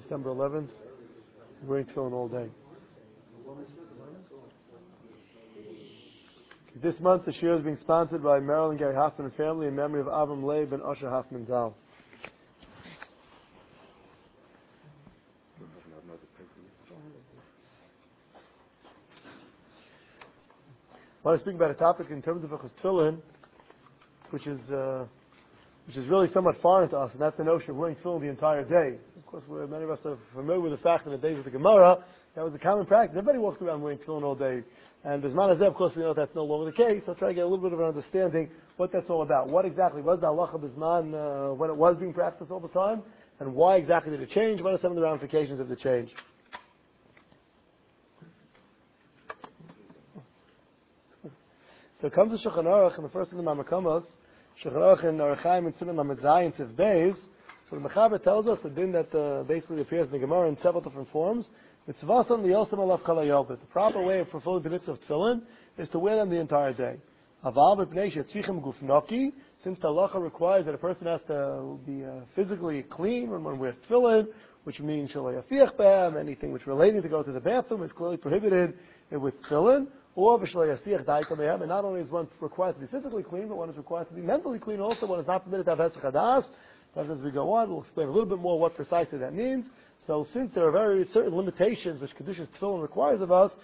December 11th. Wearing tefillin all day. This month, the shir is being sponsored by Marilyn Gary Hoffman and family in memory of Avram Leib and Usher Hoffman Zal. I want to speak about a topic in terms of tefillin, which is really somewhat foreign to us, and that's the notion of wearing tefillin the entire day. Of course, many of us are familiar with the fact that in the days of the Gemara, that was a common practice. Everybody walked around wearing tefillin all day. And Bisman Hazeh, of course, we know that's no longer the case. I'll try to get a little bit of an understanding what that's all about. What exactly was the halacha Bisman when it was being practiced all the time? And why exactly did it change? What are some of the ramifications of the change? So it comes to Shulchan Aruch in the first of the Mamakomos, Shulchan Aruch in Aruchaim and Siman Lamed Zayin Tzif Beis. So the Mechaber tells us the din that basically appears in the Gemara in several different forms. The proper way of fulfilling the mitzvah of tefillin is to wear them the entire day. Since the halacha requires that a person has to be physically clean when one wears tefillin, which means anything which relating to go to the bathroom is clearly prohibited with tefillin. And not only is one required to be physically clean, but one is required to be mentally clean also. One is not permitted to have hesach hadas. But as we go on, we'll explain a little bit more what precisely that means. So since there are very certain limitations which Kedushas Tefillin requires of us,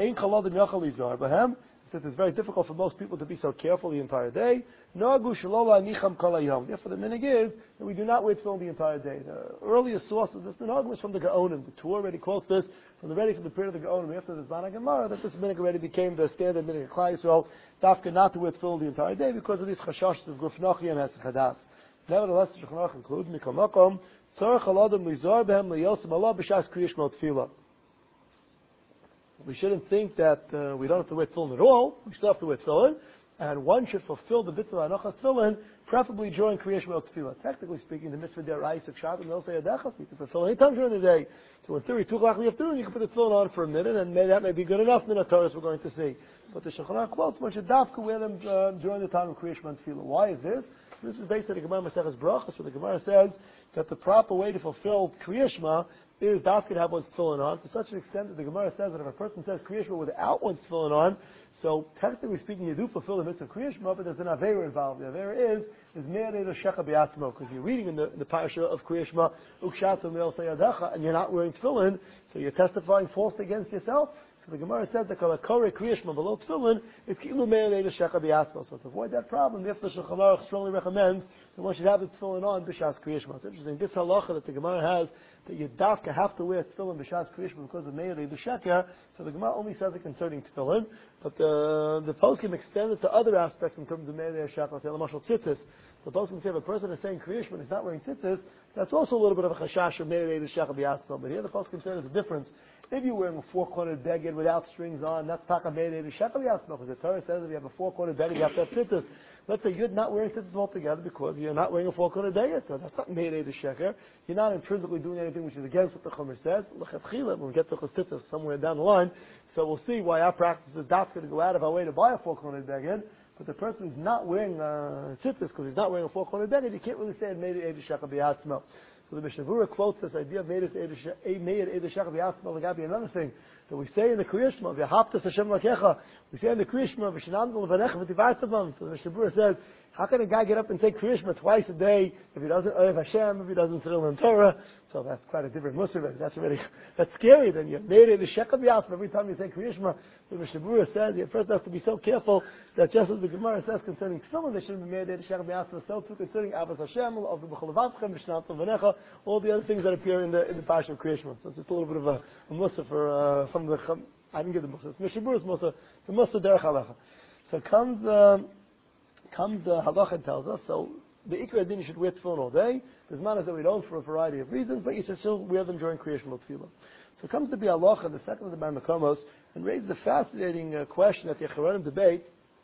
since it's very difficult for most people to be so careful the entire day, therefore the minig is that we do not wear tefillin the entire day. The earliest source of this minig was from the Gaonim. The Torah already quotes this from the period of the Gaonim after the Zman Gemara, that this minig already became the standard minig of Klal Yisrael, dafka not to wear tefillin the entire day because of these chashashs of gufnachi and hesach hadas. Nevertheless, the Shulchan Aruch includes mikol makom tzarich al adam lizar behem liyosim Allah b'shas kriyash shema tefillah. We shouldn't think that we don't have to wear tefillin at all. We still have to wear tefillin, and one should fulfill the mitzvah of anochas tefillin, preferably during kriyash shema tefillah. Technically speaking, the mitzvah deraisa of Shabbat they'll say adechas. You can fulfill any time during the day. So in theory, 2 o'clock in the afternoon, you can put the tefillin on for a minute, and that may be good enough. In the Torah, we're going to see. But the Shulchan Aruch quotes one should dafka wear them during the time of kriyash shema tefillah. Why is this? This is based on the Gemara Maseches Brachos, where the Gemara says that the proper way to fulfill Kriya Shema is dafka to have one's tefillin on, to such an extent that the Gemara says that if a person says Kriya Shema without one's tefillin on, so technically speaking, you do fulfill the mitzvah of Kriya Shema, but there's an Aveira involved. The Aveira is Me'arei L'Shecha B'Yatzmo, because you're reading in the parasha of Kriya Shema, Ukshatam Le'el Sayadecha, and you're not wearing tefillin, so you're testifying falsely against yourself. So the Gemara says that Kalakore Kriya Shema below tefillin is Ki'ilu Me'arei L'Shecha B'Yatzmo. So to avoid that problem, therefore the Shulchan Aruch strongly recommends that one should have the tefillin on B'Shas Kriya Shema. It's interesting, this halacha that the Gemara has, that you dafka have to wear tefillin b'shas kriyash because of meirei b'sheker. So the Gemara only says it concerning tefillin, but the poskim extend it to other aspects in terms of meirei b'sheker. Like the tzitzis. The poskim say if a person is saying kriyash but is not wearing tzitzis, that's also a little bit of a chashash of meirei b'sheker b'yatzmo. But here the poskim say there's a difference. If you're wearing a 4-cornered beged without strings on, that's taka meirei b'sheker b'yatzmo. Because the Torah says if you have a 4-cornered beged, you have to have tzitzis. Let's say you're not wearing tzitzis altogether because you're not wearing a 4-cornered beged, so that's not meirei b'sheker. You're not intrinsically doing anything which is against what the Chumash says. When we get to Chassidus somewhere down the line, so we'll see why our practice is that's going to go out of our way to buy a 4-cornered beged. But the person who's not wearing tzitzis because he's not wearing a 4-cornered beged, you can't really say it meirei b'sheker b'yatzmo. So the Mishnah Berurah quotes this idea of meirei b'sheker b'yatzmo. There got to be another thing that we say in the Kriya Shema, v'haptas Hashem lakecha. We say in the Kriya Shema, v'shenamdol v'necha v'tivartavam. So the Mishnah Berurah says, how can a guy get up and say Kriya Shema twice a day if he doesn't ohev Hashem, if he doesn't sit in Torah? So that's quite a different musar. That's scary. Then you meirei b'sheker b'yatzmo every time you say Kriya Shema. The Mishnah Berurah says you first have to be so careful that just as the Gemara says concerning tefillin, they shouldn't be meirei b'sheker b'yatzmo. So too concerning avos Hashem, of the b'chol levatchem, v'shenamdol v'necha, all the other things that appear in the parsha of Kriya Shema. So it's just a little bit of a musar for from the. I didn't give the musar. It's Mishnah Berurah's musar. The musar derech halacha. So comes the halacha tells us, so the ikra din should wear tefillin all day. There's matters that we don't for a variety of reasons, but you should still wear them during Kriyash Shema tefillah. So comes to be halacha, the second of the Bar Makomos, and raises a fascinating question that the Acharonim debate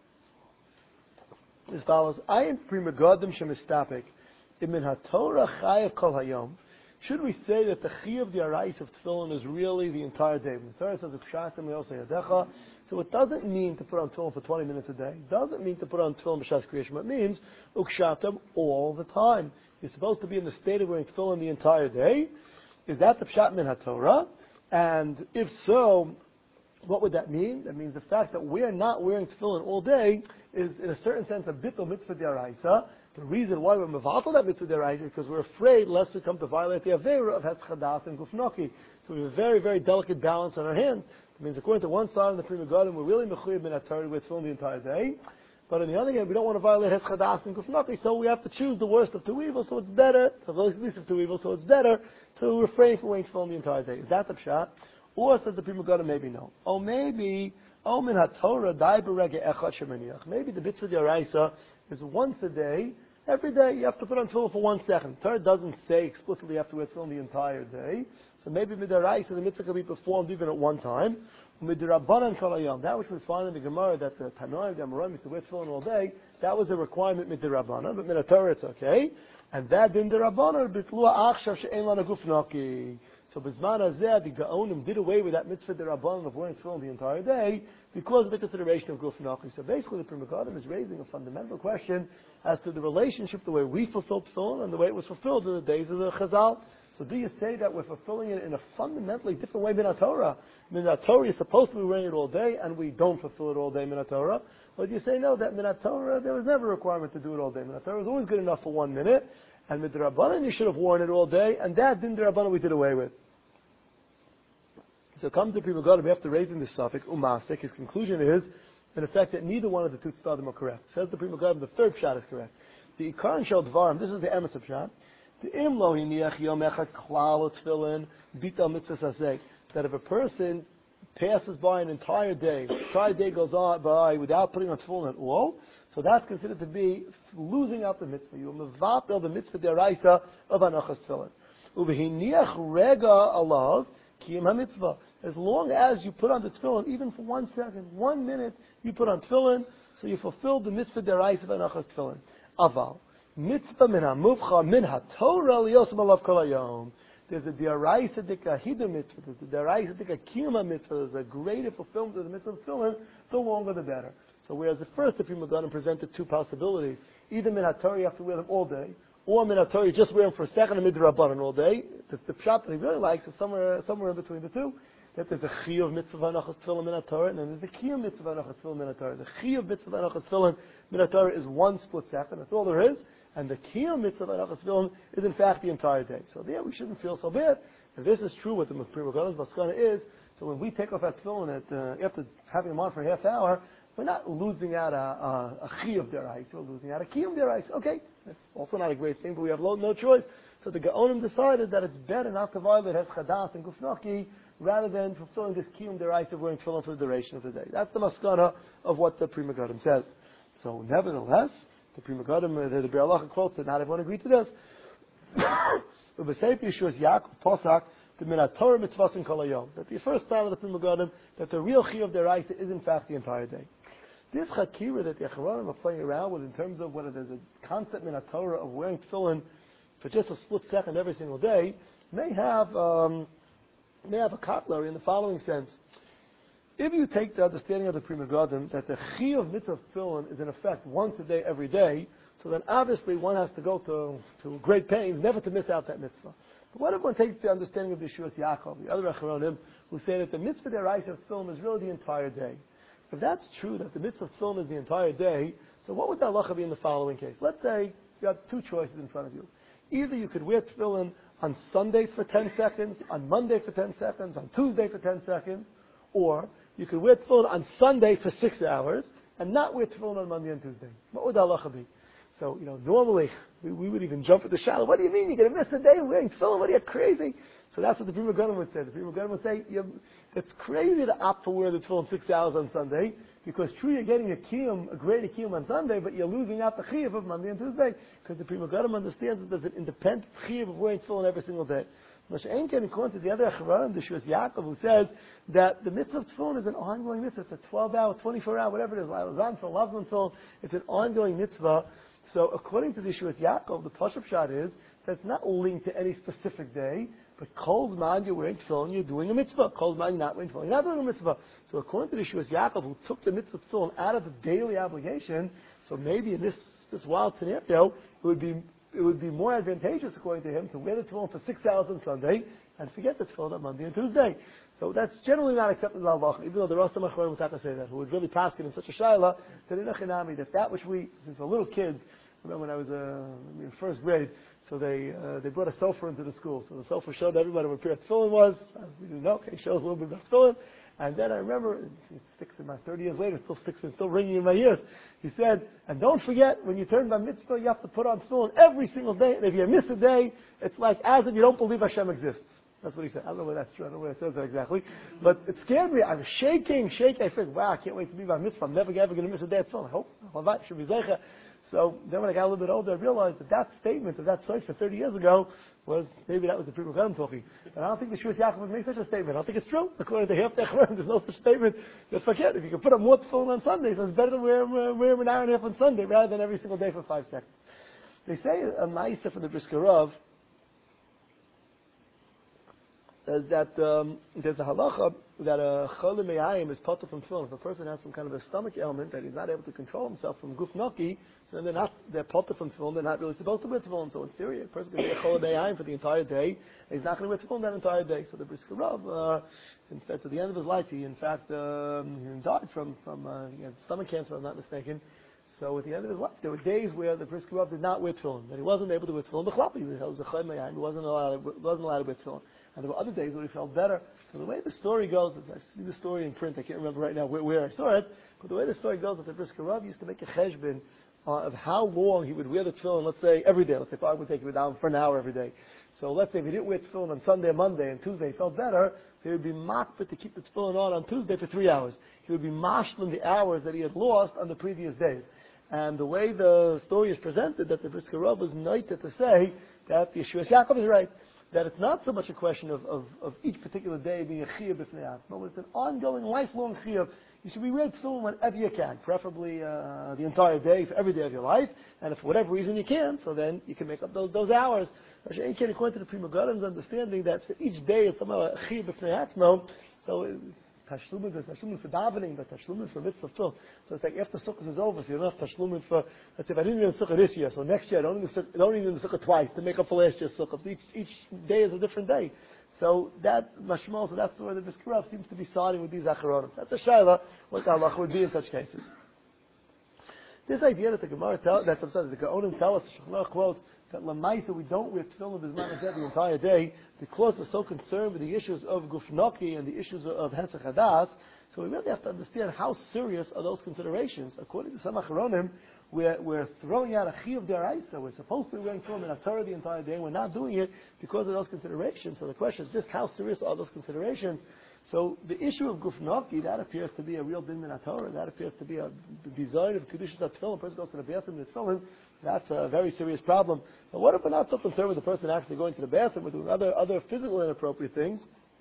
as follows: Ayin primagodim shemistapik imin haTorah chayav kol hayom. Should we say that the chi of the arais of tefillin is really the entire day? When the Torah says ukshatim le'osei yadecha, so it doesn't mean to put on tefillin for 20 minutes a day. It doesn't mean to put on tefillin b'shas kriyash shema. It means ukshatim all the time. You're supposed to be in the state of wearing tefillin the entire day. Is that the pshat min haTorah? And if so, what would that mean? That means the fact that we're not wearing tefillin all day is, in a certain sense, a bittul mitzvah deraisa. The reason why we're mevatel that mitzvah deraisa is because we're afraid lest we come to violate the avera of heschadas and gufnaki. So we have a very, very delicate balance on our hands. It means according to one side of the Pri Megadim, we're really mechuyev min haTorah with tefillin the entire day. But on the other hand, we don't want to violate heschadas and gufnaki, so we have to choose the worst of two evils. So it's better, the least of two evils. So it's better to refrain from wearing tefillin the entire day. Is that the pshat? Or says the Pri Megadim, maybe no. Or maybe min haTorah dai berege echad shemaniach. Maybe the mitzvah deraisa is once a day. Every day you have to put on tefillin for 1 second. Torah doesn't say explicitly you have to wear tefillin the entire day. So maybe midaraisa the mitzvah can be performed even at one time. Midirabanan kol hayom. That which we find in the Gemara that the Tanoim, the Amoraim used to wear tefillin all day, that was a requirement midirabanan, but midatorah it's okay. And that din dirabanan bitlua achshav she'en lana gufnaki. So Bizman Hazeh, the Gaonim did away with that mitzvah derabanan of wearing tefillin the entire day because of the consideration of gufnaki. So basically the Pri Megadim is raising a fundamental question as to the relationship, the way we fulfilled tefillin and the way it was fulfilled in the days of the Chazal. So do you say that we're fulfilling it in a fundamentally different way min haTorah? Min haTorah is supposed to be wearing it all day and we don't fulfill it all day min haTorah? Or do you say no, that min haTorah, there was never a requirement to do it all day. Min haTorah was always good enough for 1 minute, and midrabanan you should have worn it all day, and that din derabanan we did away with. So come to Pri Megadim, we have to raise in this suffix, umasik. His conclusion is, in effect, that neither one of the two tzaddim are correct. Says the Pri Megadim, the third pshat is correct. The Ikar and Shel Dvarim, this is the emes of pshat. The imlo hiniach yom echad klal tefillin bita mitzvah sasek. That if a person passes by an entire day goes on by without putting on tefillin at all, so that's considered to be losing out the mitzvah. You mevatel the mitzvah deraisa of anachas tefillin. Uvehiniach rega alav kiyim ha-mitzvah. As long as you put on the tefillin, even for 1 second, 1 minute, you put on tefillin, so you fulfill the mitzvah deraisa of anachas tefillin. Aval. Mitzvah min ha-muvcha min ha-Torah liyosem alav kol hayom. There's a deraisa dika hida mitzvah, there's a deraisa dika kiyum mitzvah, there's a greater fulfillment of the mitzvah of tefillin, the longer the better. So whereas at first the Pri Megadim presented two possibilities, either min ha-Torah you have to wear them all day, or min ha-Torah you just wear them for a second and midrabanan all day. The pshat that he really likes is somewhere in between the two. That there's a chiyuv mitzvah anachas tefillin min ha-Torah, and then there's a kiyum mitzvah anachas tefillin min ha-Torah. The chiyuv mitzvah anachas tefillin min ha-Torah is 1 split second, that's all there is, and the kiyum mitzvah anachas tefillin is in fact the entire day. So there we shouldn't feel so bad. If this is true, what the Pri Megadim's maskana is, so when we take off our tefillin after having them on for a half hour, we're not losing out a chiyuv deraisa, we're losing out a kiyum deraisa. Okay, that's also not a great thing, but we have no choice. So the Gaonim decided that it's better not to violate heschadas and gufnaki rather than fulfilling this kiyum deraisa of wearing tefillin for the duration of the day. That's the maskana of what the Pri Megadim says. So nevertheless, the Pri Megadim, the Biur Halacha quotes that not everyone agreed to this. That the first time of the Pri Megadim, that the real chiyuv deraisa is in fact the entire day. This chakira that the Acharonim are playing around with in terms of whether there's a concept in Torah of wearing tefillin for just a split second every single day may have a corollary in the following sense. If you take the understanding of the Pri Megadim that the chiyuv mitzvah of tefillin is in effect once a day every day, so then obviously one has to go to great pains never to miss out that mitzvah. But what if one takes the understanding of the Yeshuas Yaakov, the other Acharonim, who say that the mitzvah deraisa of tefillin is really the entire day? If that's true, that the mitzvah of tefillin is the entire day, so what would the halacha be in the following case? Let's say you have two choices in front of you. Either you could wear tefillin on Sunday for 10 seconds, on Monday for 10 seconds, on Tuesday for 10 seconds, or you could wear tefillin on Sunday for 6 hours and not wear tefillin on Monday and Tuesday. What would the halacha be? So, normally we would even jump at the shallow. What do you mean? You're going to miss a day wearing tefillin? What are you, crazy? So that's what the Pri Megadim would say. The Pri Megadim would say, it's crazy to opt for wearing the tefillin 6 hours on Sunday, because true, you're getting a greater kiyum on Sunday, but you're losing out the chiyuv of Monday and Tuesday, because the Pri Megadim understands that there's an independent chiyuv of wearing tefillin every single day. Moshe Enken, according to the other Acharonim, the Yeshuas Yaakov, who says that the mitzvah of tefillin is an ongoing mitzvah. It's a 12-hour, 24-hour, whatever it is, Lazan tefillin, Lavman tefillin. It's an ongoing mitzvah. So according to the Yeshuas Yaakov, the Pashup Shot is that it's not linked to any specific day, but Kol Zman you're wearing tefillin, you're doing a mitzvah. Kol Zman you're not wearing tefillin, you're not doing a mitzvah. So according to the Yeshuas Yaakov, who took the mitzvah of tefillin out of the daily obligation, so maybe in this wild scenario, it would be it would be more advantageous, according to him, to wear the tefillin for 6 hours on Sunday and forget the tefillin on Monday and Tuesday. So that's generally not accepted in al-Halacha, even though there are some Achronim who say that, who would really pass it in such a shayla, that which we, since we're little kids, I remember when I was in first grade, so they brought a sofer into the school. So the sofer showed everybody what a pair of tefillin was. We didn't know, okay, shows a little bit about tefillin. And then I remember, it sticks in my 30 years later, still ringing in my ears. He said, and don't forget, when you turn bar mitzvah, you have to put on tefillin every single day. And if you miss a day, it's like as if you don't believe Hashem exists. That's what he said. I don't know whether that's true. I don't know whether it says that exactly. But it scared me. I was shaking. I said, wow, I can't wait to be bar mitzvah. I'm never ever going to miss a day of tefillin. I hope. Should be zeicha. So then when I got a little bit older, I realized that statement of that search for 30 years ago was, maybe that was the Pri Megadim talking. But I don't think the Shuvas Yaakov would make such a statement. I don't think it's true. According to half the Echron, there's no such statement. Just forget, if you can put up more tefillin on Sunday, so it's better to wear an hour and a half on Sunday rather than every single day for 5 seconds. They say a ma'aseh from the Brisker Rav, that there's a halacha that a cholim me'ayim is potter from tefillin. If a person has some kind of a stomach ailment that he's not able to control himself from guf naki, so then they're potter from tefillin. They're not really supposed to wear tefillin. So in theory, a person can be a cholim me'ayim for the entire day, and he's not going to wear tefillin that entire day. So the Brisker Rav, in fact, at the end of his life, he in fact he died from he had stomach cancer, if I'm not mistaken. So at the end of his life, there were days where the Brisker Rav did not wear tefillin, that he wasn't able to wear tefillin. He was a cholim me'ayim. He wasn't allowed to wear tefillin. And there were other days where he felt better. So the way the story goes, I see the story in print, I can't remember right now where I saw it, but the way the story goes, that the Brisker Rav used to make a cheshbon of how long he would wear the tefillin, let's say, every day. Let's say, if I would take him down for an hour every day. So let's say if he didn't wear tefillin on Sunday or Monday, and Tuesday he felt better, he would be makbid to keep the tefillin on Tuesday for 3 hours. He would be mashlim the hours that he had lost on the previous days. And the way the story is presented, that the Brisker Rav was knighted to say that the Yeshua Yaakov is right. That it's not so much a question of each particular day being a chiyuv b'fnei atzmo, it's an ongoing, lifelong chiyuv. You should be read tefillin whenever you can, preferably the entire day, for every day of your life. And if for whatever reason you can, so then you can make up those hours. According to the Pri Megadim's understanding that each day is somehow a chiyuv b'fnei atzmo, so tashlumin for davening, but tashlumin for mitzvah too. So it's like after Sukkot is over, so you don't have tashlumin for, let's say if I didn't even Sukkot this year, so next year I don't even Sukkot twice to make up for last year's Sukkot. So each day is a different day. So that mashmal, so that's the way the Brisker Rav seems to be siding with these acharonim. That's a shayla, what the halacha would be in such cases. This idea that the Gemara that the Gaonim tell us, Shulchan quotes, that Lamaisa we don't wear tefillin b'zman hazeh the entire day because we're so concerned with the issues of gufnaki and the issues of hesach hadas. So we really have to understand how serious are those considerations. According to some acharonim, we're throwing out a chiyuv deraisa. We're supposed to be wearing tefillin in a Torah the entire day. We're not doing it because of those considerations. So the question is just how serious are those considerations? So the issue of gufnaki, that appears to be a real din min Torah. That appears to be a design of kedushas tefillin. A person goes to the bathroom with tefillin. That's a very serious problem. But what if we're not so concerned with the person actually going to the bathroom or doing other physical inappropriate things?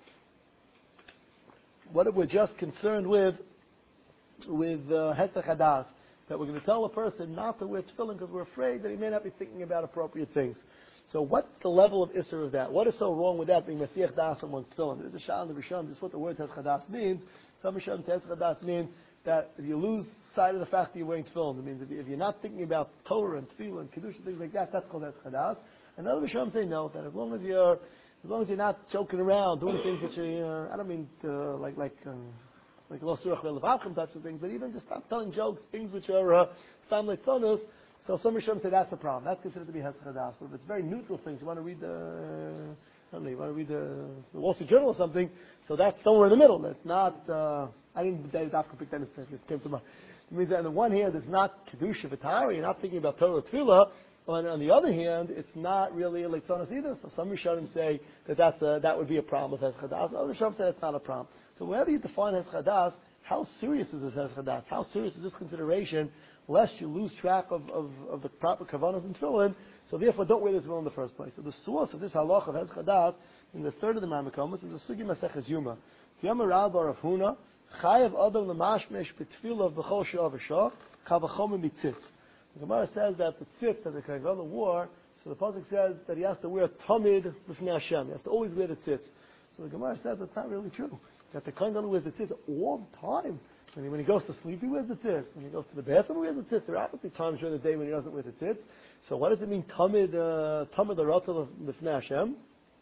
What if we're just concerned with hesach hadas, that we're going to tell a person not to wear tefillin because we're afraid that he may not be thinking about appropriate things? So what's the level of isser of that? What is so wrong with that being mesiach das on one's tefillin? There's a shal in the Rishon. This is what the word hesach hadas means. Some Rishon says hesach hadas means that if you lose sight of the fact that you're wearing tefillin, it means if you're not thinking about Torah and tefillah and kiddush and things like that, that's called hesach hadas. And other Rishon say no, that as long as you're not joking around, doing things which are, I don't mean like lo surach ve'levavchem types of things, but even just stop telling jokes, things which are stam leitzonus. So some Rishon say that's a problem. That's considered to be hesach hadas. But if it's very neutral things, you want to read the Wall Street Journal or something, so that's somewhere in the middle. That's not. I didn't pick that instance. It came to mind. It means that on the one hand, it's not kedusha v'tara. You're not thinking about Torah or tefillah. On the other hand, it's not really a leitzonos either. So some Rishonim say that would be a problem with hesach hadas. Other Rishonim say it's not a problem. So whenever you define hesach hadas, how serious is this hesach hadas? How serious is this consideration? Lest you lose track of the proper kavanos and tefillin. So therefore, don't wear this tefillin in the first place. So the source of this halach of hesach hadas in the third of the Ma'amakomos is the sugi maseches yuma. Yama Rav Bar Rav Huna chayav adam lemashmesh b'tefillah v'chol she'ah v'shah kavachom mitzitz. The Gemara says that the tzitz that the Kavana wore, so the pasuk says that he has to wear tamid b'fnei Hashem. He has to always wear the tzitz. So the Gemara says that's not really true. That the Kavana wears the tzitz all the time. When he goes to sleep, he wears the tzitz. When he goes to the bathroom, he wears the tzitz. There are obviously times during the day when he doesn't wear the tzitz. So what does it mean, tamid l'ratzah l'fnei Hashem?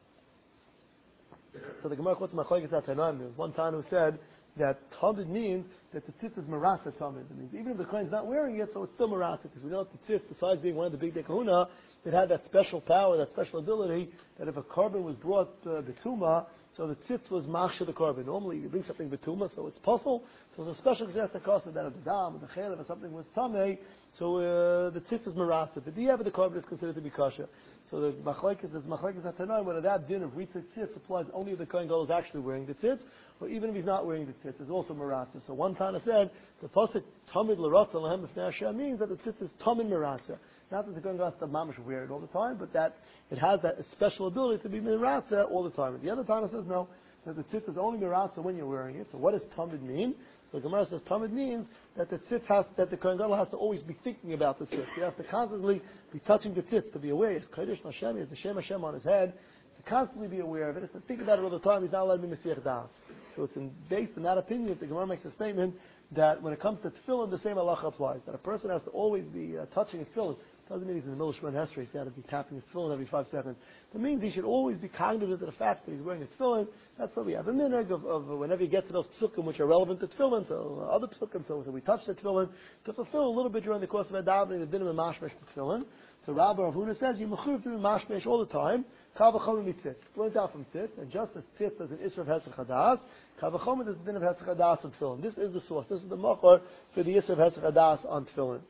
So the Gemara quotes Machlokes HaTanaim. There was one time who said that tamid means that the tzitz is maratza tamid. It means even if the kohen's not wearing it, so it's still maratza. Because we know that the tzitz, besides being one of the big kahuna, it had that special power, that special ability, that if a carbon was brought betuma, so the tzitz was machsha the carbon. Normally you bring something betuma, so it's puzzle. So it's a special exercise that if the dam, or the chaylev, or something was tamei, so the tzitz is maratza. But the ever the carbon is considered to be kasha. So the machlokes HaTanaim, whether that din of ritzah tzitz applies only if the kohen gadol is actually wearing the tzitz, or even if he's not wearing the tzitz, is also maratza. So one Tana said the pasuk tamid l'ratzah l'hem b'fnei Hashem means that the tzitz is tamid maratza. Not that the kohen gadol has to mamash wear it all the time, but that it has that special ability to be maratza all the time. And the other Tana says no, that the tzitz is only maratza when you're wearing it. So what does tamid mean? So the Gemara says tamid means that the tzitz that the kohen gadol has to always be thinking about the tzitz. He has to constantly be touching the tzitz, to be aware. It's Kodesh Hashem, he has the Shem Hashem on his head, to constantly be aware of it. It's to think about it all the time. He's not allowed to be Mesiach Das. So it's based on that opinion, the Gemara makes a statement that when it comes to tefillin, the same halacha applies. That a person has to always be touching his tefillin. Doesn't mean he's in the middle of Shemon Esrei, he's got to be tapping his tefillin every 5 seconds. It means he should always be cognizant of the fact that he's wearing his tefillin. That's why we have a minhag of whenever you get to those psukim which are relevant to tefillin, so other psukim, so we touch the tefillin, to fulfill a little bit during the course of a davening, the din of a mashmesh tefillin. So Rabbi Rav Huna says, you mechuyev to be mashmesh all the time, kal v'chomer mitzitz. Learned out from tzitz, and just as tzitz is an isra of hesed chadas, kal v'chomer is the din of hesed chadas on tefillin. This is the source, this is the machor for the isra of hesed chadas on tefillin.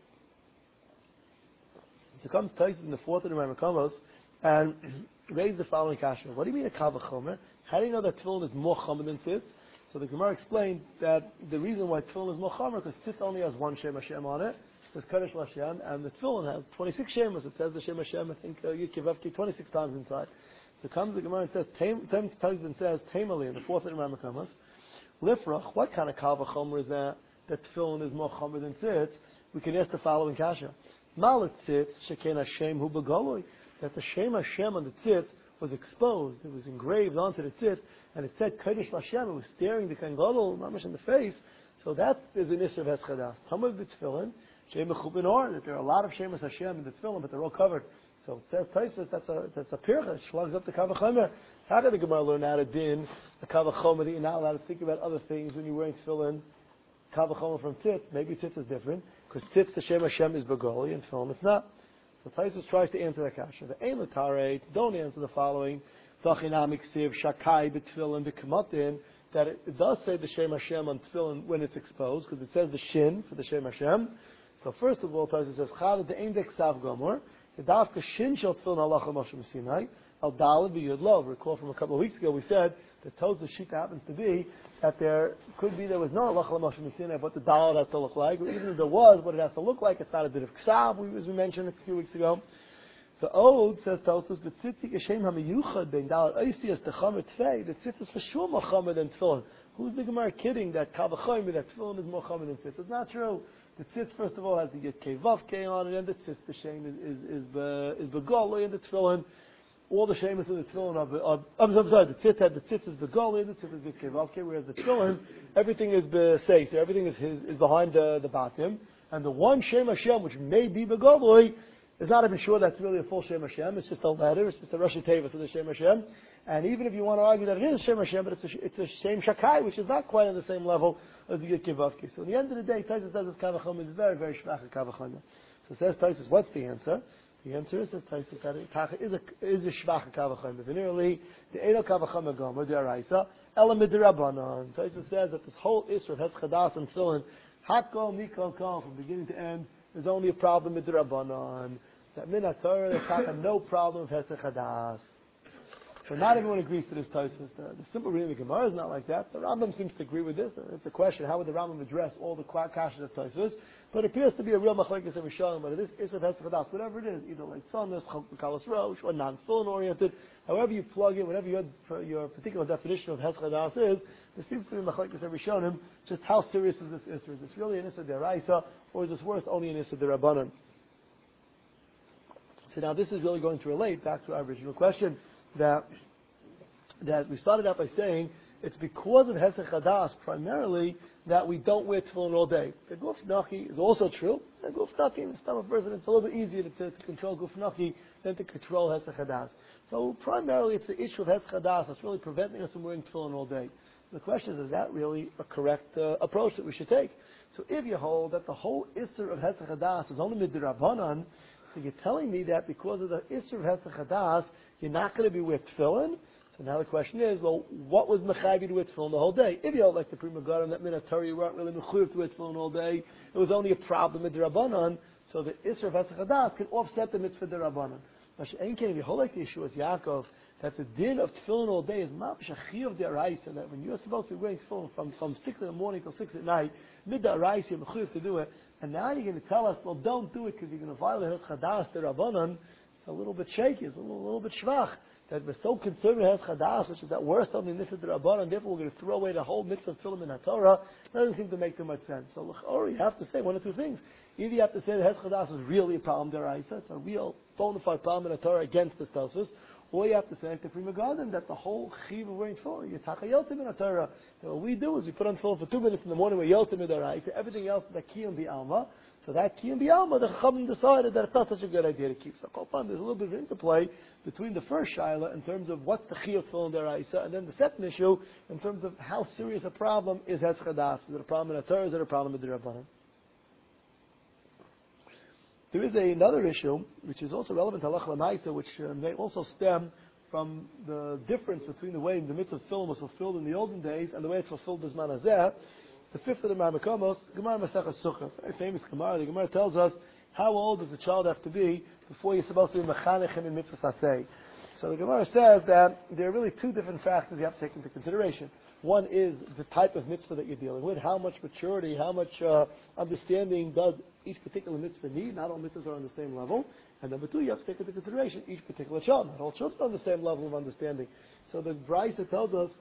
So comes Taisus in the fourth of the Rambam and raise the following question. What do you mean a kal v'chomer? How do you know that tefillin is more chomer than tzitz? So the Gemara explained that the reason why tefillin is more chomer because tzitz only has one Shem Hashem on it. It says Kodesh Hashem, and the tefillin has 26 Shemas. It says the Shem Hashem, I think Yud Kevavki 26 times inside. So comes the Gemara and says, Taisus and says, Taimali in the fourth of the Rambam Lifrach, what kind of kal v'chomer is that tefillin is more chomer than tzitz? We can ask the following kasha. Malat tzitz sheken Hashem hu begoloi, that the Shem Hashem on the tzitz was exposed, it was engraved onto the tzitz, and it said Kodesh Hashem, it was staring the kohen gadol mamash in the face. So that is an issue of Heschadas. Tamid b'tefillin, Shem mechubin or, that there are a lot of Shemas Hashem in the tefillin, but they're all covered. So it says Taisus, that's a pircha, shlugs up the kal v'chomer. How did the Gemara learn out of din, the kal v'chomer, that you're not allowed to think about other things when you're wearing tefillin? Kal v'chomer from tzitz, maybe tzitz is different, because tzitz the Shem Hashem is begoli, and tefillin it's not. So Taisus tries to answer that kasha. The ein l'tareit, don't answer the following. V'chinamik siv shakai b'tefillin b'kamatin, that it does say the Shem Hashem on tefillin when it's exposed, because it says the shin for the Shem Hashem. So first of all, Taisus says Chalad the ein deksav gomor, the davka shin shel tefillin halacha Moshe Sinai al daled b'yud lo. Recall from a couple of weeks ago we said that Taisus shita happens to be that there was no halacha Moshe Sinai, what the daled has to look like, or even if there was, what it has to look like. It's not a bit of ksav, as we mentioned a few weeks ago. The Ode says Taisus, "B'tzitzik Hashem hamiyuchad ben daled oisias techamer tfei." The tzitz is for sure more chamer than tefillin. Who's the Gemara kidding that kal v'chomer, that tefillin is more chamer than tzitz? It's not true. The tzitz first of all has the Yud Kei Vav Kei on it, and the tzitz the shem is begoloi in the tefillin. All the shemas in the tefillin are I'm sorry, the tzitz is begoloi, the tzitz is Yud Kei Vav Kei, whereas the tefillin everything is beseis, everything is behind the batim, and the one Shem Hashem which may be begoloi is not even sure that's really a full Shem Hashem. It's just a letter. It's just a Rashi Tevis of the Shem Hashem. And even if you want to argue that it is Shem Hashem, but it's a Shem Shakai, which is not quite on the same level as the Yud Kei Vav Kei. So at the end of the day, Taisus says this kal v'chomer is very, very shvach kal v'chomer. So says Taisus, what's the answer? The answer is, says Taisus, that it is a shvach kal v'chomer. Venerally, the eino kal v'chomer gomer deraisa ela midrabanan. Taisus says that this whole issue of Heschadas and tefillin, hakol mikol kol, from beginning to end, is only a problem with the Rabbanon. That min haTorah, there's no problem with Hesed Chadas. So not everyone agrees to this Taisus. The simple reading of the Gemara is not like that. The Rambam seems to agree with this. It's a question, how would the Rambam address all the kashas of Taisus? But it appears to be a real machlekes of Rishonim, whether this is of Hesed Chadas, whatever it is, either like Tzonis, Chok Kalas Rosh, or non-tefillin oriented, however you plug in, whatever your particular definition of Hesed Chadas is, there seems to be machlekes of Rishonim, just how serious is this issue? Is this really an Issa Deraisa, or is this worse only an Issa Derabanan? So now this is really going to relate back to our original question that we started out by saying it's because of Hesed Chadas primarily that we don't wear tefillin all day. The guf nachi is also true. The guf nachi in the stomach person, it's a little bit easier to control guf nachi than to control hesach hadas. So primarily it's the issue of hesach hadas that's really preventing us from wearing tefillin all day. The question is that really a correct approach that we should take? So if you hold that the whole Isser of Hesach Hadas is only midrabanan, so you're telling me that because of the Isser of Hesach Hadas, you're not going to be with tefillin? So now the question is, well, what was mechayiv to wear tefillin the whole day? If you hold like the Pri Megadim, that Minatori, you weren't really mechuyev to wear tefillin all day, it was only a problem midrabanan, so the Isser of Hesach Hadas can offset the mitzvah derabanan. If you hold like the issue as Yaakov, that the din of tefillin all day is mapish a chiyuv deraisa, that when you're supposed to be wearing tefillin from 6 in the morning till 6 at night, mid deraisa, you're mechuyev to do it, and now you're going to tell us, well, don't do it because you're going to violate Hesach Hadas derabanan. It's a little bit shaky, it's a little bit shvach, that we're so concerned with Hesach Hadas, which is that worst only mitzvah derabanan, therefore we're going to throw away the whole mitzvah of tefillin in the Torah. It doesn't seem to make too much sense. So, or you have to say one or two things. Either you have to say that Hesach Hadas is really a problem deraisa, it's a real bona fide problem in the Torah against the Tosfos, or you have to say like the Pri Megadim that the whole chiv of wearing tefillin, you're takayeltim in the Torah. What we do is we put on tefillin for 2 minutes in the morning, we're yeltim in the right, everything else is a kiyum bi'alma. So that kiyum bi'alma, the Chachamim decided that it's not such a good idea to keep. So there's a little bit of interplay between the first shaila in terms of what's the chiyuv of tefillin deraisa, and then the second issue in terms of how serious a problem is Hesach Hadas. Is it a problem in the Torah? Is it a problem in the Rabbanan? There is another issue, which is also relevant to halacha l'maisa, which may also stem from the difference between the way the mitzvah of tefillin was fulfilled in the olden days and the way it's fulfilled in Zman Hazeh. The fifth of the Maimakamos, Gemara Masechah Sukkah, very famous Gemara. The Gemara tells us how old does a child have to be before you're supposed to be mechanech him in mitzvah saseh. So the Gemara says that there are really two different factors you have to take into consideration. One is the type of mitzvah that you're dealing with, how much maturity, how much understanding does each particular mitzvah need. Not all mitzvahs are on the same level. And number two, you have to take into consideration each particular child. Not all children are on the same level of understanding. So the Brisa tells us,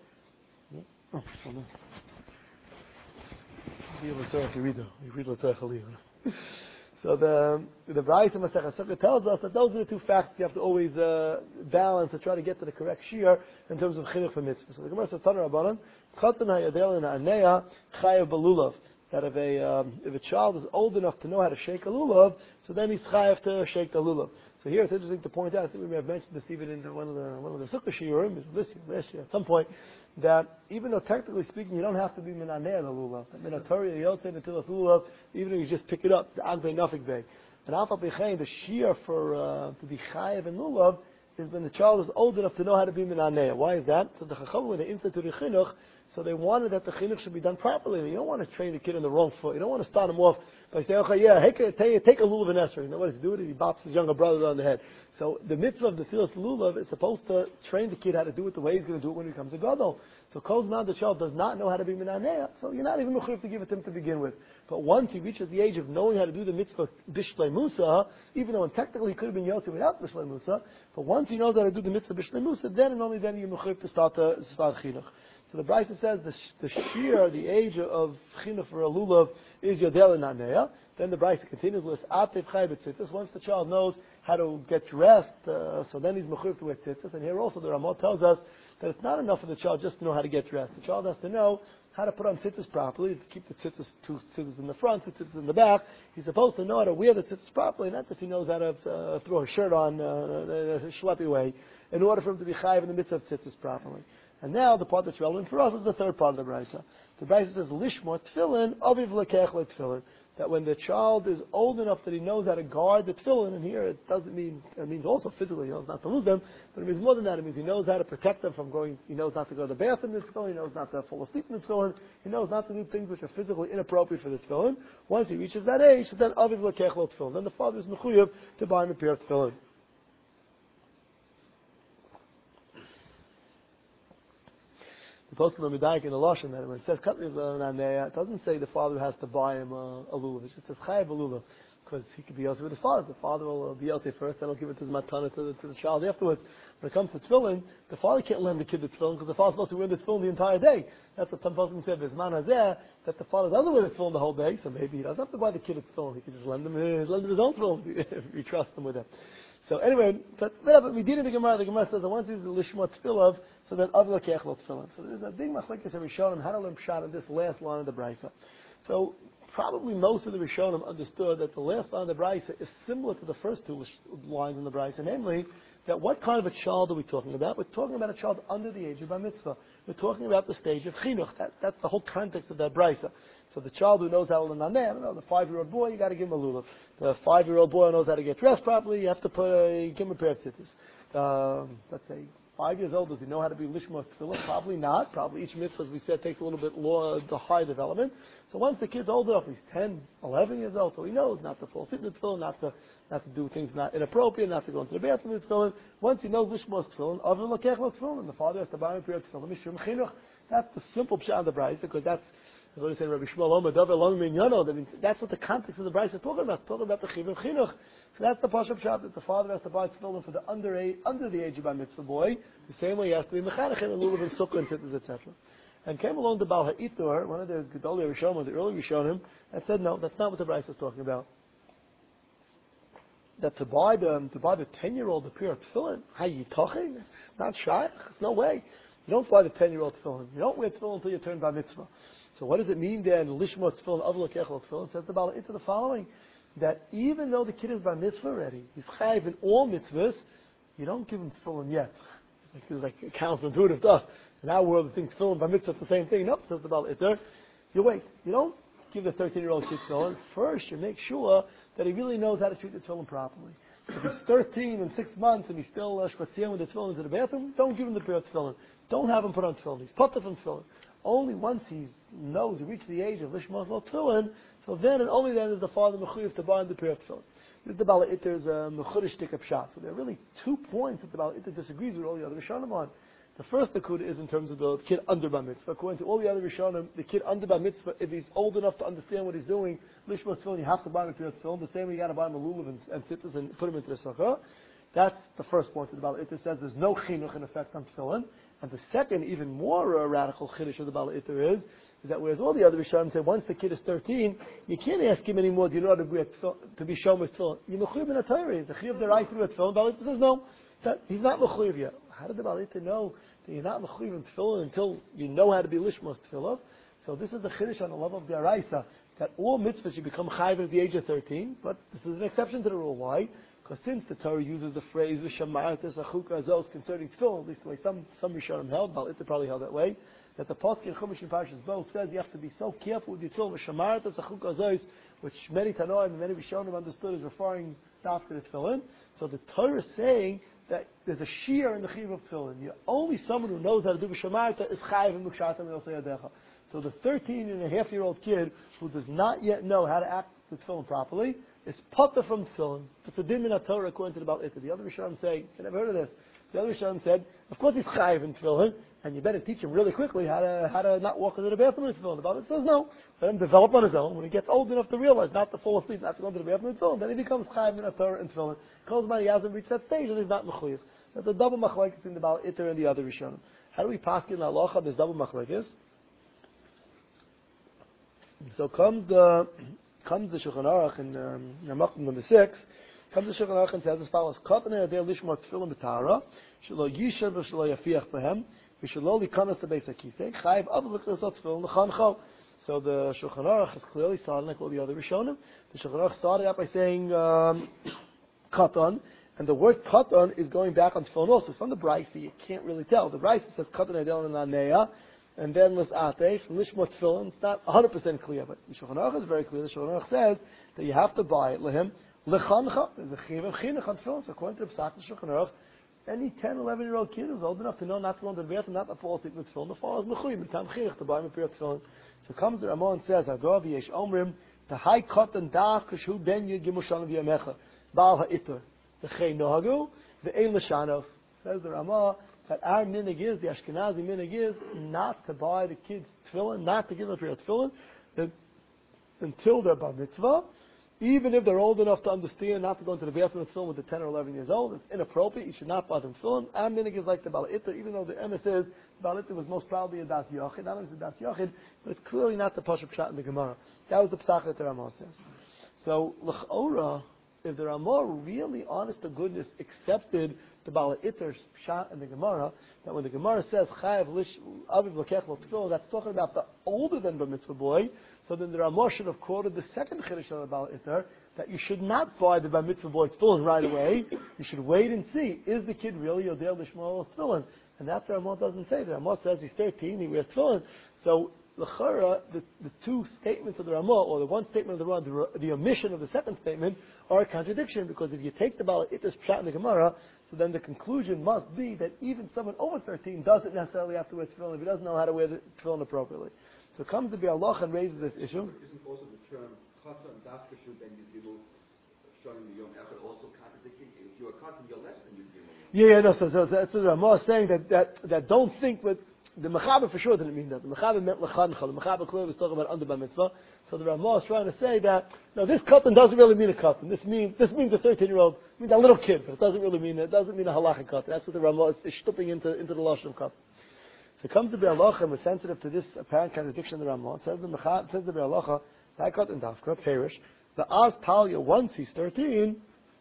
so the Brisa Masechah Sukkah tells us that those are the two factors you have to always balance to try to get to the correct shear in terms of chinuch for mitzvah. So the Gemara says, Tana Rabbanan, Chatan hayadel in ha'aneya chayav balulav. That if a child is old enough to know how to shake a lulav, so then he's chayav to shake the lulav. So here it's interesting to point out, I think we may have mentioned this even in one of the Sukkah shiurim, last year at some point, that even though technically speaking you don't have to be minaneh the lulav, minatori yotzei until lulav, even if you just pick it up, the agbei nafik bay. And alpha bechain, the shear for to be chayav and lulav is when the child is old enough to know how to be minaneh. Why is that? So the Chachamim, when they instituted chinuch, so they wanted that the chinuch should be done properly. You don't want to train the kid on the wrong foot. You don't want to start him off by saying, okay, yeah, take a lulav and esrog. You know what he's doing? He bops his younger brother on the head. So the mitzvah of the filas lulav is supposed to train the kid how to do it the way he's going to do it when he becomes a gadol. So Kozman, the child does not know how to be minaneh, so you're not even mechuyev to give it to him to begin with. But once he reaches the age of knowing how to do the mitzvah bishlei musa, even though technically he could have been yotzi without bishlei musa, but once he knows how to do the mitzvah bishlei musa, then and only then you're mechuyev to start chinuch. So the Brisa says the shear, the age of chinuch for a lulav is yodel and naneya. Then the Brisa continues with atev chay b'tzitzis. Once the child knows how to get dressed, so then he's mechuyev to wear tzitzis. And here also the Ramah tells us that it's not enough for the child just to know how to get dressed. The child has to know how to put on tzitzis properly, to keep the tzitzis, 2 tzitzis in the front, 2 tzitzis in the back. He's supposed to know how to wear the tzitzis properly, not just he knows how to throw a shirt on a schleppy way, in order for him to be chayiv in the midst of tzitzis properly. And now the part that's relevant for us is the third part of the Brisa. The Brisa says, Lishma tefillin, aviv lekech le tefillin. That when the child is old enough that he knows how to guard the tefillin, and here it doesn't mean, it means also physically, he knows not to lose them, but it means more than that. It means he knows how to protect them from going, he knows not to go to the bathroom in the tefillin, he knows not to fall asleep in the tefillin, he knows not to do things which are physically inappropriate for the tefillin. Once he reaches that age, so then aviv lekech le tefillin. Then the father is mechuyev to buy him a pair of tefillin. The Poskim of Medayik in the Lashon, that when it says Katliv Naneh, it doesn't say the father has to buy him a lulav. It just says Chayav a lulav, because he could be yelted with his father. The father will be yelted first, then he'll give it to his matana to the child afterwards. When it comes to tefillin, the father can't lend the kid the tefillin because the father's supposed to wear the tefillin the entire day. That's what some Poskim said. There's man hazeh that the father doesn't wear the tefillin the whole day, so maybe he doesn't have to buy the kid a tefillin. He can just lend him his own tefillin if you trust him with it. So anyway, but we did in the Gemara. The Gemara says that once he's the lishma tefillah, so then avla kechlo tefillah. So there's a big machlekes of Rishonim how to learn pshat in this last line of the brisa. So probably most of the Rishonim understood that the last line of the brisa is similar to the first two lines in the brisa, namely that what kind of a child are we talking about? We're talking about a child under the age of bar mitzvah. We're talking about the stage of chinuch. That's the whole context of that brisa. So the child who knows how to learn, I don't know, the 5-year-old boy, you got to give him a lulav. The 5-year-old boy who knows how to get dressed properly, you have to give him a pair of tzitzis. Let's say 5 years old, does he know how to be lishmos tefillah? Probably not. Probably each mitzvah, as we said, takes a little bit the high development. So once the kid's old enough, he's 10, 11 years old, so he knows not to fall asleep in the tefillah, not to do things not inappropriate, not to go into the bathroom in the tefillah. Once he knows lishmos tefillah, avil lokech lo tefillah, and the father has to buy him a pair of tefillah, mishum chinuch. That's the simple pshat of the brayse, because that's what he said, Rabbi Shmuel Omer Davar Long Minyano. I mean, that's what the context of the brayse is talking about. It's talking about the chinuch chinuch. So that's the pashup pshat that the father has to buy tefillah for the under the age of bar mitzvah boy. The same way he has to be mechanech and lulav and sukkah and tzitzis, etc. And came along the Baal HaItur, one of the Gedolei Rishonim, the early Rishonim, and said, no, that's not what the brayse is talking about. That to buy the 10-year-old a pair of tefillin, hayitoching, it's not shaykh. It's no way. You don't buy the 10-year-old tefillin. You don't wear tefillin until you turn bar mitzvah. So what does it mean then? Lishma tefillin, avla kechel tefillin says the Baal HaItur the following: that even though the kid is bar mitzvah already, he's chayiv in all mitzvahs, you don't give him tefillin yet. It's like counterintuitive to us. In our world, we think tefillin bar mitzvah is the same thing. No, says the Baal HaItur. You wait. You don't give the 13-year-old kid tefillin. First, you make sure that he really knows how to treat the tefillin properly. If he's 13 and 6 months and he's still shpatziyah with the tefillin into the bathroom, don't give him the pair of tefillin. Don't have him put on tefillin. He's put from tefillin. Only once he knows, he reached the age of lishmos lo tefillin, so then and only then is the father mechuyev to buy him the pair of tefillin. This is the Baal HaItur's mechudesh tikkup pshat. So there are really 2 points that the Baal HaItur disagrees with all the other Rishonim on. The first nakuda is in terms of the kid under bar mitzvah. According to all the other Rishonim, the kid under bar mitzvah, if he's old enough to understand what he's doing, lishmos tefillin, you have to buy him a pair of tefillin. The same way you got to buy him a lulav and tzitzis and put him into the sukkah. That's the first point that the Baal HaItur says there's no chinuch in effect on tefillin. And the second, even more radical chiddush of the Baal HaItur is that whereas all the other Rishonim say once the kid is 13, you can't ask him anymore, do you know how to be shomer tefillin? You're mechuyev in a Torah. He's a chiyav deraisa to a tefillin. Baal HaItur says no, that he's not mechuyev yet. How did the Baal HaItur know that you're not mechuyev in tefillin until you know how to be lishmos tefillah? So this is the chiddush on the level of the deraisa, that all mitzvahs you become chayiv at the age of 13, but this is an exception to the rule. Why? Because since the Torah uses the phrase "v'shamartes achukah azos" concerning tefillin, at least the way some Rishonim held, Baal HaItur probably held that way, that the pasuk in Chumash and Parshas Bo says you have to be so careful with your tefillin "v'shamartes achukah azos," which many Tanoim and many Rishonim understood as referring to the tefillin. So the Torah is saying that there's a shear in the chiyuv of tefillin. Only someone who knows how to do v'shamarta is chayiv in mukshatam v'yosei yadecha. So the 13-and-a-half-year-old kid who does not yet know how to act the tefillin properly is potter from tefillin. It's a din in a Torah according to the Baal HaItur. The other Rishonim say, I never heard of this. The other Rishonim said, of course he's chayiv in tefillin, and you better teach him really quickly how to not walk into the bathroom in tefillin. The Baal HaItur says no. Let him develop on his own. When he gets old enough to realize not to fall asleep, not to go into the bathroom in tefillin, then he becomes chayiv in a Torah in tefillin. He hasn't reached that stage and he's not mechuyev. That's a double machlekes between the Baal HaItur and the other Rishonim. How do we pass in halacha this double machlekes? So comes the Shulchan Aruch in Makam number 6. Comes the Shulchan Aruch and says as follows: Katan adei lishmor tefillin b'tahara, shelo yishav v'shelo yafiach b'hem, v'shelo likanas lebeis hakisei, chayiv avlik l'sot tefillin l'chancho. So the Shulchan Aruch is clearly starting like all the other Rishonim. The Shulchan Aruch started out by saying katan, and the word katan is going back on tefillin also. From the Brayse, you can't really tell. The Brayse says katan adei l'naneya, and then l's'atei from lishmor tefillin. It's not 100% clear, but the Shulchan Aruch is very clear. The Shulchan Aruch says that you have to buy it lehem lechancha. There's a chiyuv of chinuch on tefillin. So according to the Psak of Shulchan Aruch, any 10, 11-year-old kid who's old enough to know not to go into the bathroom, not to fall asleep with tefillin, the father is mechuyev b'tam chinuch to buy him a pair of tefillin. So comes the Ramah and says, "Agav yesh omrim tahai katan daf kashu ben yud gimel shana v'yamecha Baal HaItur v'chei nohagu v'ein l'shanos." Says the Ramah that our minig is, the Ashkenazi minig is, not to buy the kids tefillin, not to give them a pair of tefillin until they're bar mitzvah, even if they're old enough to understand not to go into the bathroom with tefillin with the 10 or 11 years old. It's inappropriate. You should not buy them tefillin. Our minig is like the Baal HaItur, even though the emes is the Baal HaItur was most probably a das yachid. Not only is a das yachid, but it's clearly not the pashup pshat in the Gemara. That was the psach that the Ramah says. So l'chora, if the Ramah really, honest to goodness, accepted the Bala Iter Pshat in the Gemara, that when the Gemara says Chayav Lish Aviv Lokech Lo Tefillah, that's talking about the older than Bar Mitzvah boy. So then the Ramah should have quoted the second Chiddush of the Bala Iter, that you should not buy the Bar Mitzvah boy Tefillin right away. You should wait and see, is the kid really Yodel Lishma Tefillin? And that's what Ramah doesn't say. The Ramah says he's 13, he wears Tefillin. So L'chara, the two statements of the Ramah, or the one statement of the Ramah, the omission of the second statement, are a contradiction, because if you take the Bala Iter's Pshat in the Gemara, so then the conclusion must be that even someone over 13 doesn't necessarily have to wear tefillin if he doesn't know how to wear the tefillin appropriately. So it comes to be Allah and raises this issue. Isn't also the term Kata and Dafka should then be able showing the Yom Echad also contradicting? If you're a Kata, you're less than you Yeah, no, so that's what Ramah is saying, that don't think with the Mechaber for sure didn't mean that. The Mechaber meant Lechancha. The Mechaber clearly was talking about under Bar Mitzvah. So the Ramah is trying to say that, no, this Katan doesn't really mean a Katan. This means a 13-year-old, it means a little kid, but it doesn't mean a halachic Katan. That's what the Ramah is stooping into the Lashon of Katan. So it comes to be halacha, and we're sensitive to this apparent contradiction in the Ramah. It says the be halacha, Daikat and Dafka, Perish, the Az Talia, once he's 13,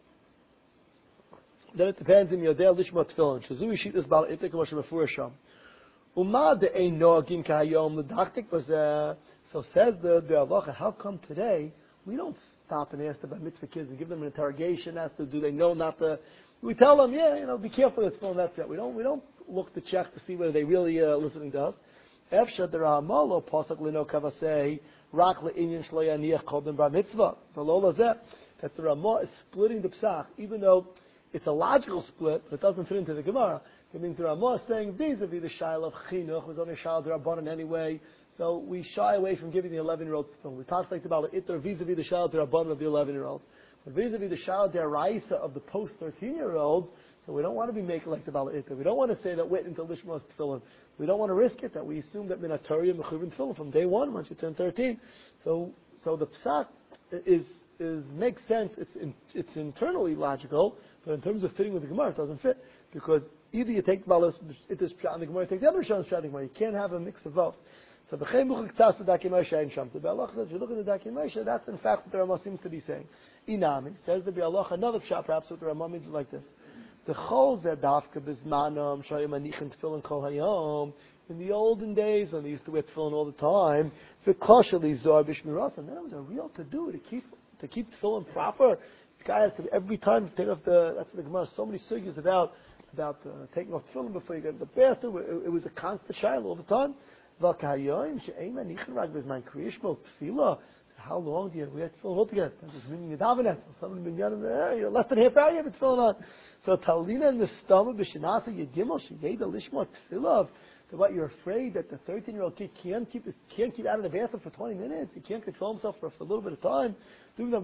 then it depends in Yodel Lishma Tefillin. Shazui Shitas Bal Itik Moshe Mefurasham. Umad de ein noagim kahayom l'dachtik was so says the halacha. How come today we don't stop and ask about mitzvah kids and give them an interrogation as to do they know not to? We tell them, be careful with this phone. That's it. We don't look to check to see whether they really listening to us. Efshad the Ramalo pasuk lino kavasei rak le'inyan shloyaniach kodem bar mitzvah. The lola zeh that the Ramah is splitting the psach, even though it's a logical split, but it doesn't fit into the Gemara. It means the Ramah is saying vis-a-vis the Shail of Chinuch was only a Shail of Rabbanan anyway, so we shy away from giving the 11-year-olds tefillin. We talk like about it vis-a-vis the Shail of Rabbanan of the 11-year-olds. But vis-a-vis the Shail of Raisa of the post-13-year-olds, so we don't want to be making like the Bala Iter. We don't want to say that wait until Lishma's tefillin. We don't want to risk it, that we assume that Minatoria Mechuvin tefillin from day one, once you turn 13. So the Psak makes sense. It's internally logical, but in terms of fitting with the Gemara, it doesn't fit, because either you take the Balas Itis Pshat in the Gemara, you take the other Shon's Pshat in the Gemara. You can't have a mix of both. So the Be'alach says, if you look at the Daki Moshe, that's in fact what the Ramah seems to be saying. Inami says the Be'alach, another Pshat, perhaps what the Ramah means is like this. The Chol Zedavka Bizmanam Shayim Anichin Tefillin Kol Hayom. In the olden days, when they used to wear tefillin all the time, the Koshali Zor Bishmiras, and that was a real to-do to keep tefillin proper. The guy has to every time take off that's the Gemara. So many sugyas about taking off tefillin before you get to the bathroom. It was a constant shaila all the time. How long do you wear tefillin altogether? That's just meaning you daven it. Someone been you're less than half hour you have tefillin on. So Talina and the stomach b'shenasa yedimel sheyeda lishma tefillah. What you're afraid that the 13-year-old kid can't keep out of the bathroom for 20 minutes. He can't control himself for a little bit of time. If your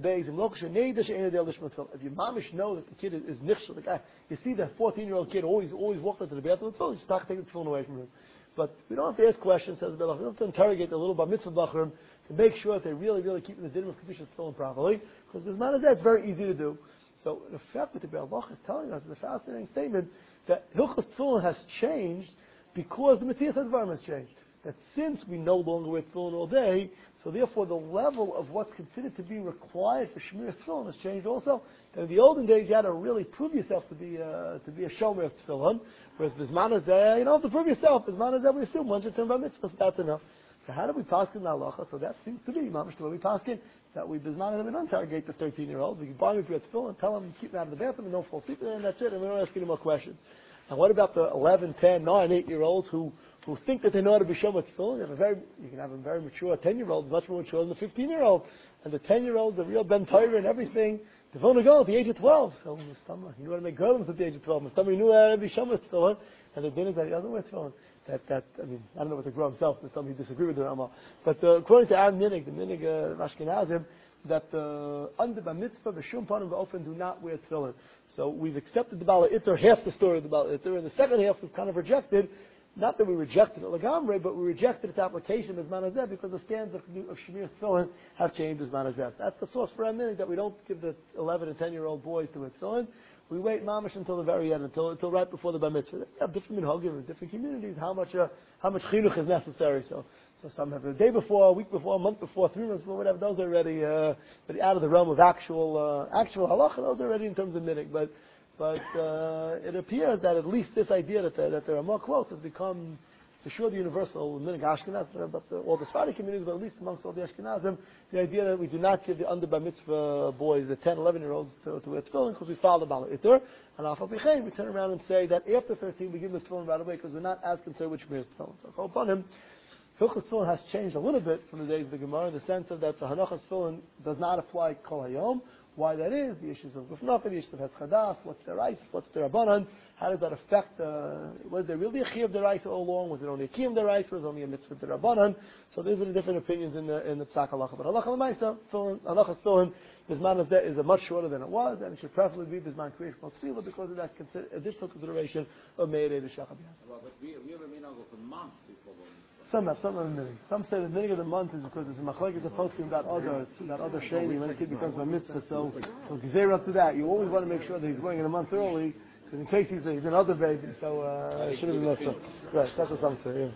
mamish know that the kid is nichshel, the guy, you see that 14-year-old kid always walked into the bathroom, you start taking the phone away from him. But we don't have to ask questions, says the Belach. We don't have to interrogate the little bar mitzvah bachurim to make sure that they really, really keep the din of kedusha tefillin properly. Because this man is that it's very easy to do. So the fact that the Belach is telling us is a fascinating statement that Hilchos tefillin has changed because the Metzias environment has changed. That since we no longer wear tefillin all day, so therefore the level of what's considered to be required for Shemir tefillin has changed also. That in the olden days you had to really prove yourself to be a shomer of tefillin, whereas Bisman is there, you don't have to prove yourself. Bisman is there, we assume once you turn by mitzvah, that's enough. So how do we paskin the halacha? So that seems to be mamash the way we paskin, that we Bisman we don't interrogate the 13-year-olds. We can buy them if you have tefillin, tell them keep them out of the bathroom and don't fall asleep, and that's it, and we don't ask any more questions. And what about the 11, 10, 9, 8-year-olds who think that they know how to be shomer tefillin? You can have a very mature 10-year-old, much more mature than the 15-year-old. And the 10-year-olds, the real Ben Torah and everything, they've only gone at the age of 12. So you know how to make girls at the age of 12. Mustama, you knew how to be shomer tefillin, and the din is that he doesn't wear tefillin. I don't know what the grow himself, there's some who disagree with the Ramah. But according to our minig, the minig Ashkenazim, that under Bar Mitzvah, the Shum Panim Ba'ofen do not wear tefillin. So we've accepted the Bala Iter, half the story of the Bala Iter, and the second half we've kind of rejected. Not that we rejected it Lagamre, but we rejected its application as Manazeh because the stands of Shemir tefillin have changed as Manazeh. That's the source for our minig, that we don't give the 11 and 10-year-old boys to wear tefillin. We wait mamish until the very end, until right before the bar mitzvah. They have different minhagim in different communities. How much chinuch is necessary? So some have a day before, a week before, a month before, 3 months before, whatever. Those are already out of the realm of actual halacha. Those are already in terms of minhag. But it appears that at least this idea that there are more quotes has become, for sure, the universal minhag Ashkenaz, but all the Sephardi communities, but at least amongst all the Ashkenazim, the idea that we do not give the under bar mitzvah boys, the 10, 11-year-olds, to wear tefillin because we follow the Bala Itur, and after we turn around and say that after 13 we give them tefillin right away because we're not as concerned which wears tefillin. So upon him, Hilchos Tefillin has changed a little bit from the days of the Gemara in the sense of that the Hanachas Tefillin does not apply Kol Hayom. Why that is, the issues of Gufnacha, the issues of Hetchadas, what's their rice, what's their Rabbanan, how does that affect, was there really a Chiyuv Deraisa all along, was it only a Kiyum Deraisa, was it only a Mitzvah Derabanan? So these are the different opinions in the Psak Halacha. But Halacha L'maisa, Hanachas Tefillin, Bisman of that is much shorter than it was, and it should preferably be Bisman Kriyish Bal Tefillah because of that additional consideration of Meirei D'Shachar B'Yas. But we have a minhag of a month before one. Some have a minhag. Some say the minhag of the month is because it's a machlokes the poskim that other sheni when a kid becomes a mitzvah. So gzeira to that. You always want to make sure that he's going in a month early, because in case he's another baby. So it shouldn't be left. Right, that's what some say.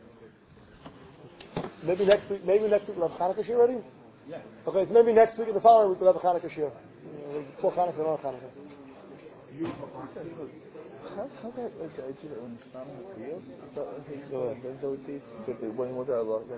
Yeah. Maybe next week we'll have Chanukah Shir already. Yeah. Okay, so maybe next week or the following week we'll have a Chanukah Shir. Before Chanukah, not Chanukah. How that when when was that like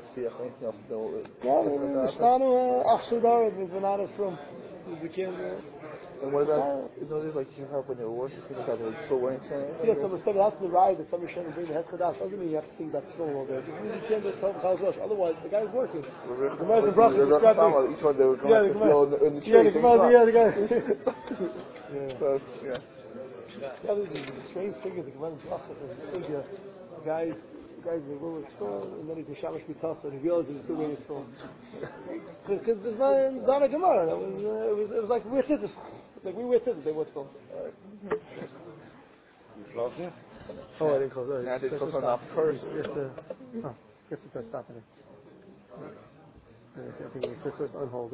and what about those like you have when they were working people that they're still wearing sandals? Yeah, so instead that's the ride that somebody shouldn't bring the Hetchadas. Doesn't mean you have to think that's still all there. Just mean you can't just tell Chazos. Otherwise the guy's working. The man the bracha describing. Each one they were going in the tree. Yeah, the guy. So yeah. Yeah, this is a strange thing is the Gemara Brachas is a figure. Guys they go with storm and then he's a Shamash Mitasa and he realizes he's doing a storm. Because there's not a Gemara. It was like we're citizens. Like we were citizens, they were storm. You close it? Oh, I didn't close it. I did close on first. Guess the first stop in it. I think we first unhold it.